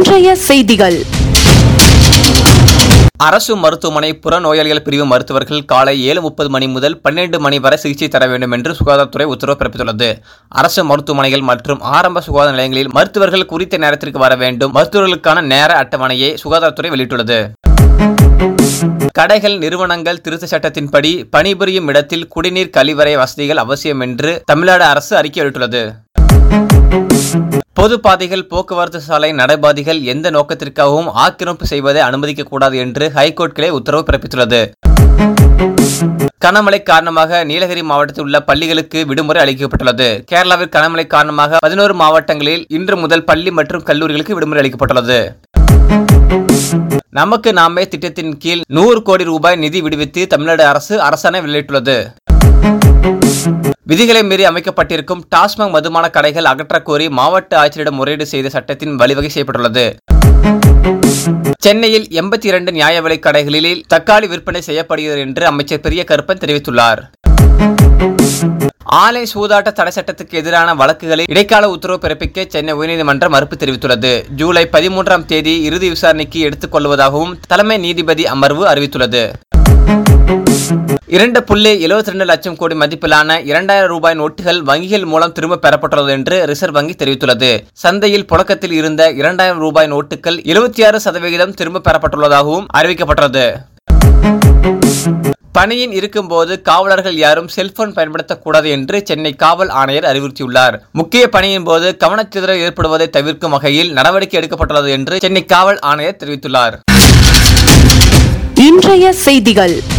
இன்றைய செய்திகள். அரசு மருத்துவமனை புறநோயாளிகள் பிரிவு மருத்துவர்கள் காலை 7:30 மணி முதல் 12 மணி வரை சிகிச்சை தர வேண்டும் என்று சுகாதாரத்துறை உத்தரவு பிறப்பித்துள்ளது. அரசு மருத்துவமனைகள் மற்றும் ஆரம்ப சுகாதார நிலையங்களில் மருத்துவர்கள் குறித்த நேரத்திற்கு வர வேண்டும். மருத்துவர்களுக்கான நேர அட்டவணையை சுகாதாரத்துறை வெளியிட்டுள்ளது. கடைகள், நிறுவனங்கள் திருத்த சட்டத்தின்படி பணிபுரியும் இடத்தில் குடிநீர், கழிவறை வசதிகள் அவசியம் என்று தமிழ்நாடு அரசு அறிக்கை வெளியிட்டுள்ளது. பொது பாதைகள், போக்குவரத்து சாலை நடைபாதைகள் எந்த நோக்கத்திற்காகவும் ஆக்கிரமிப்பு செய்வதை அனுமதிக்கக்கூடாது என்று ஹைகோர்ட் கிளை உத்தரவு பிறப்பித்துள்ளது. கனமழை காரணமாக நீலகிரி மாவட்டத்தில் உள்ள பள்ளிகளுக்கு விடுமுறை அளிக்கப்பட்டுள்ளது. கேரளாவில் கனமழை காரணமாக 11 மாவட்டங்களில் இன்று முதல் பள்ளி மற்றும் கல்லூரிகளுக்கு விடுமுறை அளிக்கப்பட்டுள்ளது. நமக்கு நாமே திட்டத்தின் கீழ் 100 கோடி ரூபாய் நிதி விடுவித்து தமிழ்நாடு அரசு அரசாணை வெளியிட்டுள்ளது. விதிகளை மீறி அமைக்கப்பட்டிருக்கும் டாஸ்மாக் மதுபான கடைகள் அகற்றக் கோரி மாவட்ட ஆட்சியரிடம் முறையீடு செய்த சட்டத்தின் வழிவகை செய்யப்பட்டுள்ளது. சென்னையில் 82 நியாய விலை கடைகளில் தக்காளி விற்பனை செய்யப்படுகிறது என்று அமைச்சர் பெரிய கருப்பன் தெரிவித்துள்ளார். ஆன்லைன் சூதாட்ட தடை சட்டத்துக்கு எதிரான வழக்குகளில் இடைக்கால உத்தரவு பிறப்பிக்க சென்னை உயர்நீதிமன்றம் மறுப்பு தெரிவித்துள்ளது. ஜூலை 13ஆம் தேதி இறுதி விசாரணைக்கு எடுத்துக் கொள்வதாகவும் தலைமை நீதிபதி அமர்வு அறிவித்துள்ளது. 2.72 லட்சம் கோடி மதிப்பிலான 2000 ரூபாய் நோட்டுகள் வங்கிகள் மூலம் திரும்ப பெறப்பட்டுள்ளது என்று ரிசர்வ் வங்கி தெரிவித்துள்ளது. சந்தையில் புழக்கத்தில் இருந்த 2000 ரூபாய் நோட்டுகள் 76% திரும்ப பெறப்பட்டுள்ளதாகவும் அறிவிக்கப்பட்டுள்ளது. பணியில் இருக்கும்போது காவலர்கள் யாரும் செல்போன் பயன்படுத்தக்கூடாது என்று சென்னை காவல் ஆணையர் அறிவுறுத்தியுள்ளார். முக்கிய பணியின் போது கவனச்சிதறல் ஏற்படுவதை தவிர்க்கும் வகையில் நடவடிக்கை எடுக்கப்பட்டுள்ளது என்று சென்னை காவல் ஆணையர் தெரிவித்துள்ளார். இன்றைய செய்திகள்.